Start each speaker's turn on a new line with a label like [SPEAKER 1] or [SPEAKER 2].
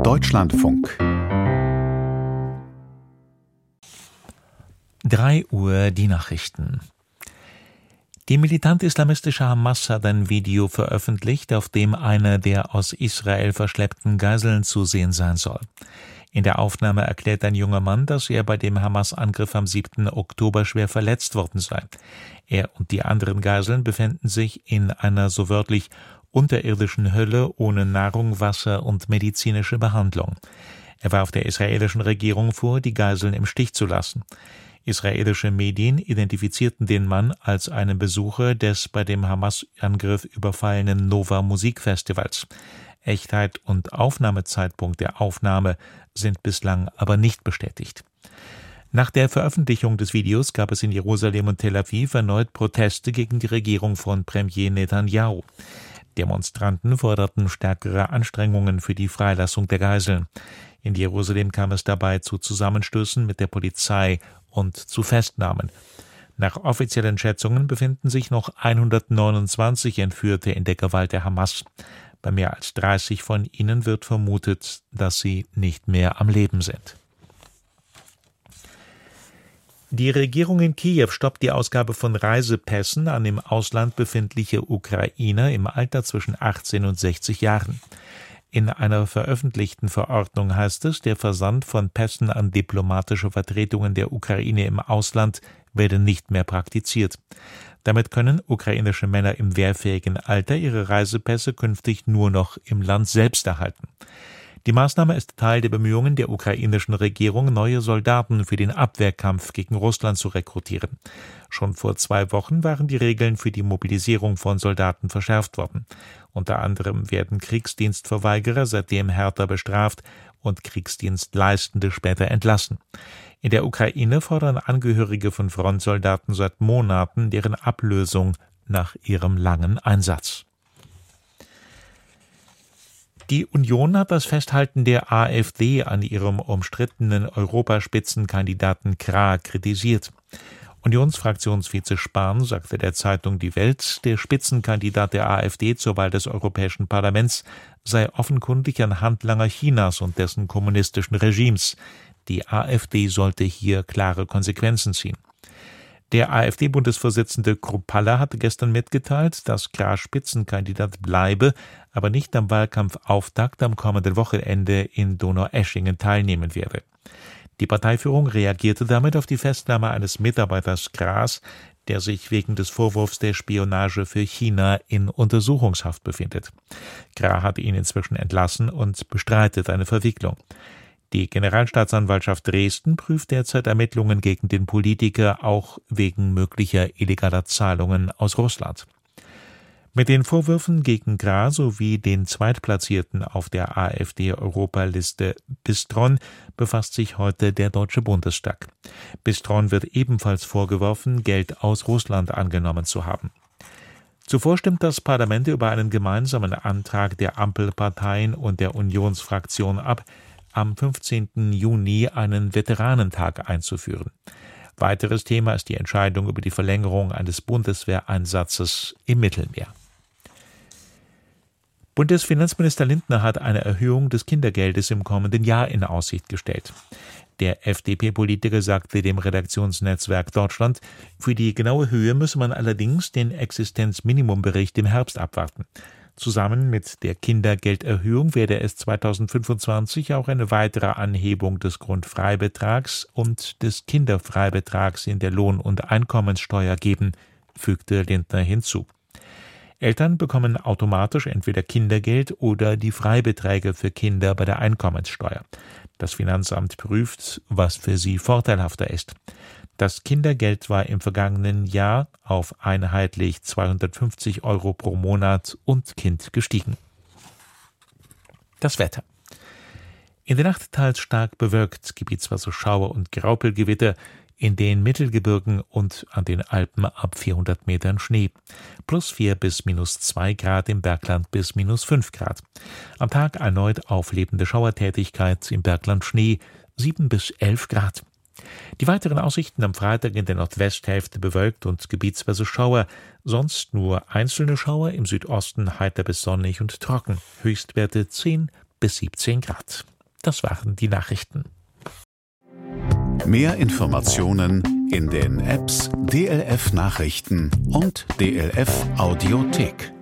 [SPEAKER 1] Deutschlandfunk
[SPEAKER 2] 3 Uhr die Nachrichten. Die militant-islamistische Hamas hat ein Video veröffentlicht, auf dem eine der aus Israel verschleppten Geiseln zu sehen sein soll. In der Aufnahme erklärt ein junger Mann, dass er bei dem Hamas-Angriff am 7. Oktober schwer verletzt worden sei. Er und die anderen Geiseln befänden sich in einer so wörtlich unterirdischen Hölle ohne Nahrung, Wasser und medizinische Behandlung. Er warf der israelischen Regierung vor, die Geiseln im Stich zu lassen. Israelische Medien identifizierten den Mann als einen Besucher des bei dem Hamas-Angriff überfallenen Nova-Musikfestivals. Echtheit und Aufnahmezeitpunkt der Aufnahme sind bislang aber nicht bestätigt. Nach der Veröffentlichung des Videos gab es in Jerusalem und Tel Aviv erneut Proteste gegen die Regierung von Premier Netanyahu. Demonstranten forderten stärkere Anstrengungen für die Freilassung der Geiseln. In Jerusalem kam es dabei zu Zusammenstößen mit der Polizei und zu Festnahmen. Nach offiziellen Schätzungen befinden sich noch 129 Entführte in der Gewalt der Hamas. Bei mehr als 30 von ihnen wird vermutet, dass sie nicht mehr am Leben sind. Die Regierung in Kiew stoppt die Ausgabe von Reisepässen an im Ausland befindliche Ukrainer im Alter zwischen 18 und 60 Jahren. In einer veröffentlichten Verordnung heißt es, der Versand von Pässen an diplomatische Vertretungen der Ukraine im Ausland werde nicht mehr praktiziert. Damit können ukrainische Männer im wehrfähigen Alter ihre Reisepässe künftig nur noch im Land selbst erhalten. Die Maßnahme ist Teil der Bemühungen der ukrainischen Regierung, neue Soldaten für den Abwehrkampf gegen Russland zu rekrutieren. Schon vor 2 Wochen waren die Regeln für die Mobilisierung von Soldaten verschärft worden. Unter anderem werden Kriegsdienstverweigerer seitdem härter bestraft und Kriegsdienstleistende später entlassen. In der Ukraine fordern Angehörige von Frontsoldaten seit Monaten deren Ablösung nach ihrem langen Einsatz. Die Union hat das Festhalten der AfD an ihrem umstrittenen Europaspitzenkandidaten Krah kritisiert. Unionsfraktionsvize Spahn sagte der Zeitung Die Welt, der Spitzenkandidat der AfD zur Wahl des Europäischen Parlaments sei offenkundig ein Handlanger Chinas und dessen kommunistischen Regimes. Die AfD sollte hier klare Konsequenzen ziehen. Der AfD-Bundesvorsitzende Kruppalla hatte gestern mitgeteilt, dass Krah Spitzenkandidat bleibe, aber nicht am Wahlkampfauftakt am kommenden Wochenende in Donaueschingen teilnehmen werde. Die Parteiführung reagierte damit auf die Festnahme eines Mitarbeiters Krahs, der sich wegen des Vorwurfs der Spionage für China in Untersuchungshaft befindet. Krah hat ihn inzwischen entlassen und bestreitet eine Verwicklung. Die Generalstaatsanwaltschaft Dresden prüft derzeit Ermittlungen gegen den Politiker, auch wegen möglicher illegaler Zahlungen aus Russland. Mit den Vorwürfen gegen Krah sowie den Zweitplatzierten auf der AfD-Europaliste Bistron befasst sich heute der Deutsche Bundestag. Bistron wird ebenfalls vorgeworfen, Geld aus Russland angenommen zu haben. Zuvor stimmt das Parlament über einen gemeinsamen Antrag der Ampelparteien und der Unionsfraktion ab, am 15. Juni einen Veteranentag einzuführen. Weiteres Thema ist die Entscheidung über die Verlängerung eines Bundeswehreinsatzes im Mittelmeer. Bundesfinanzminister Lindner hat eine Erhöhung des Kindergeldes im kommenden Jahr in Aussicht gestellt. Der FDP-Politiker sagte dem Redaktionsnetzwerk Deutschland, für die genaue Höhe müsse man allerdings den Existenzminimumbericht im Herbst abwarten. Zusammen mit der Kindergelderhöhung werde es 2025 auch eine weitere Anhebung des Grundfreibetrags und des Kinderfreibetrags in der Lohn- und Einkommenssteuer geben, fügte Lindner hinzu. Eltern bekommen automatisch entweder Kindergeld oder die Freibeträge für Kinder bei der Einkommenssteuer. Das Finanzamt prüft, was für sie vorteilhafter ist. Das Kindergeld war im vergangenen Jahr auf einheitlich 250 € pro Monat und Kind gestiegen. Das Wetter. In der Nacht teils stark bewölkt, gebietsweise Schauer und Graupelgewitter, in den Mittelgebirgen und an den Alpen ab 400 Metern Schnee. +4 bis -2 Grad im Bergland bis -5 Grad. Am Tag erneut auflebende Schauertätigkeit, im Bergland Schnee 7 bis 11 Grad. Die weiteren Aussichten am Freitag in der Nordwesthälfte bewölkt und gebietsweise Schauer, sonst nur einzelne Schauer, im Südosten heiter bis sonnig und trocken, Höchstwerte 10 bis 17 Grad. Das waren die Nachrichten.
[SPEAKER 1] Mehr Informationen in den Apps DLF Nachrichten und DLF Audiothek.